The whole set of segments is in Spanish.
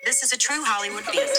This is a true Hollywood beat.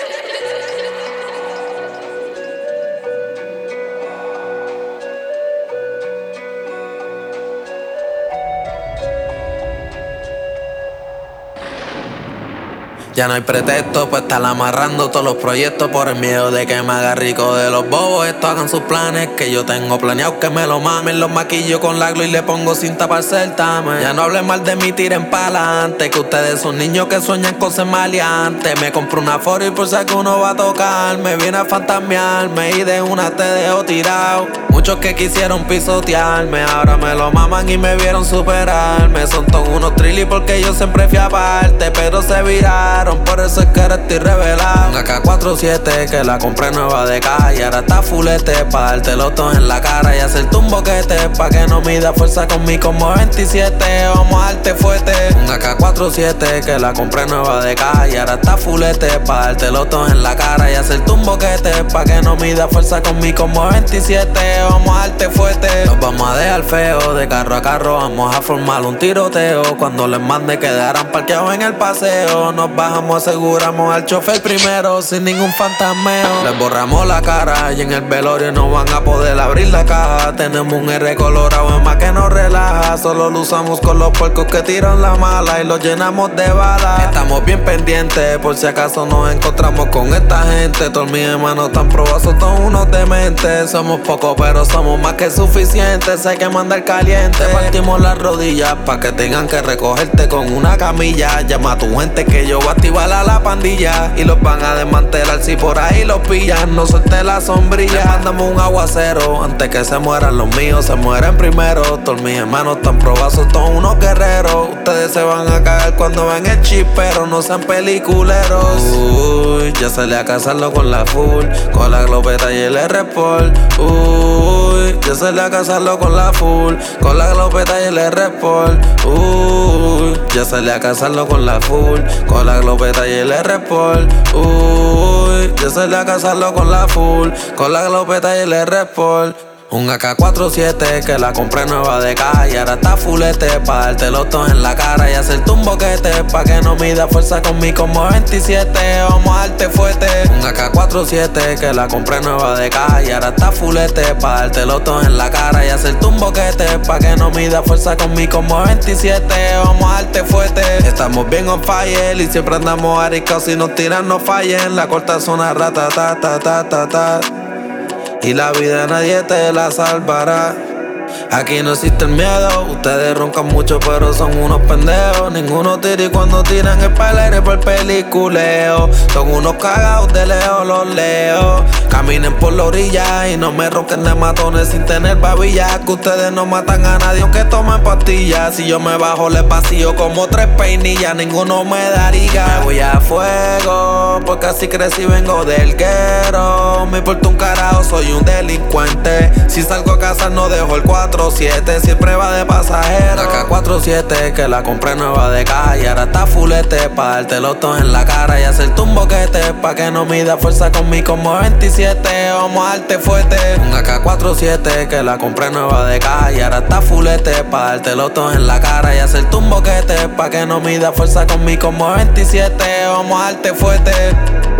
Ya no hay pretexto para estar amarrando todos los proyectos por el miedo de que me haga rico de los bobos. Estos hagan sus planes que yo tengo planeado que me lo mamen. Los maquillo con la glow y le pongo cinta para el certamen. Ya no hablen mal de mí, tiren pa'lante, que ustedes son niños que sueñan con ser maleantes. Me compro una foro y por si alguno va a tocar me viene a fantasmearme y de una te dejo tirado. Muchos que quisieron pisotearme ahora me lo maman y me vieron superarme. Son todos unos trillis porque yo siempre fui aparte, pero se viraron, por eso es que ahora estoy revelado. Un AK-47 que la compré nueva de calle, ahora está fulete pa' darte los dos en la cara y hacerte un boquete pa' que no mida fuerza conmigo como 27. Vamos a darte fuerte. Un AK-47 que la compré nueva de calle, ahora está fulete pa' darte los dos en la cara y hacerte un boquete pa' que no mida fuerza conmigo como 27. Vamos a darte fuerte. Nos vamos a dejar feo de carro a carro, vamos a formar un tiroteo. Cuando les mande quedarán parqueados en el paseo. Nos bajamos, aseguramos al chofer primero sin ningún fantasmeo. Les borramos la cara y en el velorio no van a poder abrir la caja. Tenemos un R colorado es más que nos relaja. Solo lo usamos con los puercos que tiran la mala y los llenamos de balas. Estamos bien pendientes por si acaso nos encontramos con esta gente. Todos mis hermanos tan probados, son todos unos dementes. Somos pocos pero somos más que suficientes. Hay que mandar caliente. Te partimos las rodillas pa' que tengan que recogerte con una camilla. Llama a tu gente que yo voy a activar a la pandilla y los van a desmantelar si por ahí los pillan. No suelte la sombrilla. Le mandamos un aguacero antes que se mueran los míos, se mueren primero. Todos mis hermanos tan probados, son todos unos guerreros. Ustedes se van a caer cuando ven el chip, pero no sean peliculeros. Uy, ya salí a cazarlo con la full, con la glopeta y el R-Pol. Uy, ya salí a cazarlo con la full, con la glopeta y el R-Pol. Uy, ya salí a cazarlo con la full, con la glopeta y el R-Pol. Uy, ya salí a cazarlo con la full, con la glopeta y el R-Pol. Un AK-47 que la compré nueva de calle, ahora está fulete pa' darte los dos en la cara y hacerte un boquete pa' que no mida fuerza conmigo como 27. Vamos a darte fuerte. Un AK-47 que la compré nueva de calle, ahora está fulete pa' darte los dos en la cara y hacerte un boquete pa' que no mida fuerza conmigo como 27. Vamos a darte fuerte. Estamos bien on fire y siempre andamos aricados, si nos tiran no fallen. La corta zona rata ta ta ta ta ta. Y la vida nadie te la salvará. Aquí no existe el miedo. Ustedes roncan mucho pero son unos pendejos. Ninguno tira y cuando tiran es para el aire por peliculeo. Son unos cagados de lejos, los leo. Caminen por la orilla y no me ronquen de matones sin tener babilla. Que ustedes no matan a nadie aunque tomen pastillas. Si yo me bajo les vacío como 3 peinillas. Ninguno me daría. Me voy a fuego porque así crecí, vengo del guero. Me importa un carajo, soy un delincuente. Si salgo a casa no dejo el 4-7, siempre va de pasajero. AK-47 que la compré nueva de calle, ahora está fulete pa' darte los dos en la cara y hacerte un boquete pa' que no mida fuerza conmigo como 27. Vamos a darte fuerte. Un AK-47 que la compré nueva de calle, ahora está fulete pa' darte los dos en la cara y hacerte un boquete pa' que no mida fuerza conmigo como 27. Vamos a darte fuerte.